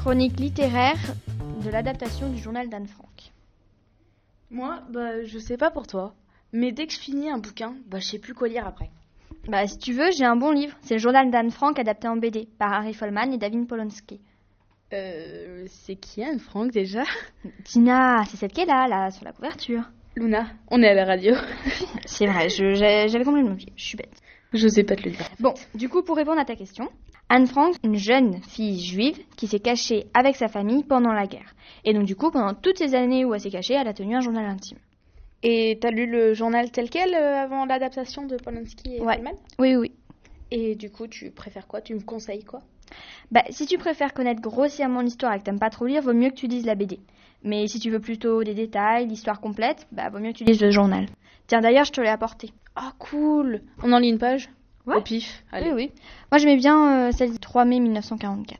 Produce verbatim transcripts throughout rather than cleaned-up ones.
chronique littéraire de l'adaptation du journal d'Anne Frank. Moi, bah, je sais pas pour toi, mais dès que je finis un bouquin, bah, je sais plus quoi lire après. Bah, si tu veux, j'ai un bon livre. C'est le journal d'Anne Frank adapté en B D par Harry Folman et David Polonsky. Euh, c'est qui Anne Frank déjà? Tina, c'est celle qui est là, là, sur la couverture. Luna, on est à la radio. C'est vrai, je, j'ai, j'avais complètement oublié, je suis bête. Je sais pas te le dire. Bon, du coup, pour répondre à ta question, Anne Frank, une jeune fille juive qui s'est cachée avec sa famille pendant la guerre. Et donc, du coup, pendant toutes ces années où elle s'est cachée, elle a tenu un journal intime. Et t'as lu le journal tel quel euh, avant l'adaptation de Polonsky et Ouais. Folman? Oui, oui. Et du coup, tu préfères quoi? Tu me conseilles quoi? Bah, si tu préfères connaître grossièrement l'histoire et que t'aimes pas trop lire, vaut mieux que tu lises la B D. Mais si tu veux plutôt des détails, l'histoire complète, bah, vaut mieux que tu lises le journal. Tiens, d'ailleurs, je te l'ai apporté. Ah, cool! On en lit une page? Ouais. Au pif. Allez. Oui, oui. Moi, j'aimais bien euh, celle du trois mai mille neuf cent quarante-quatre.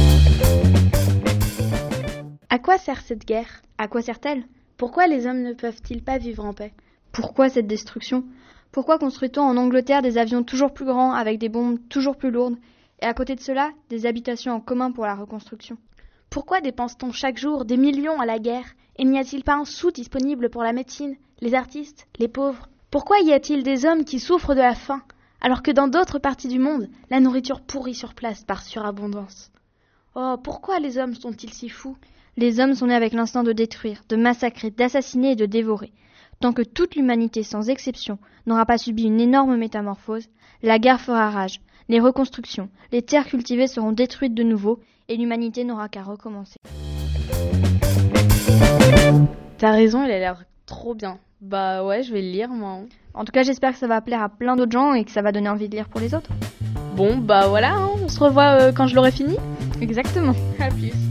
À quoi sert cette guerre? À quoi sert-elle? Pourquoi les hommes ne peuvent-ils pas vivre en paix? Pourquoi cette destruction? Pourquoi construit-on en Angleterre des avions toujours plus grands avec des bombes toujours plus lourdes? Et à côté de cela, des habitations en commun pour la reconstruction? Pourquoi dépense-t-on chaque jour des millions à la guerre? Et n'y a-t-il pas un sou disponible pour la médecine, les artistes, les pauvres? Pourquoi y a-t-il des hommes qui souffrent de la faim, alors que dans d'autres parties du monde, la nourriture pourrit sur place par surabondance? Oh, pourquoi les hommes sont-ils si fous? Les hommes sont nés avec l'instinct de détruire, de massacrer, d'assassiner et de dévorer. Tant que toute l'humanité, sans exception, n'aura pas subi une énorme métamorphose, la guerre fera rage, les reconstructions, les terres cultivées seront détruites de nouveau, et l'humanité n'aura qu'à recommencer. T'as raison, il a l'air trop bien. Bah ouais, je vais le lire, moi. En tout cas, j'espère que ça va plaire à plein d'autres gens et que ça va donner envie de lire pour les autres. Bon, bah voilà, hein, on se revoit euh, quand je l'aurai fini. Exactement. À plus.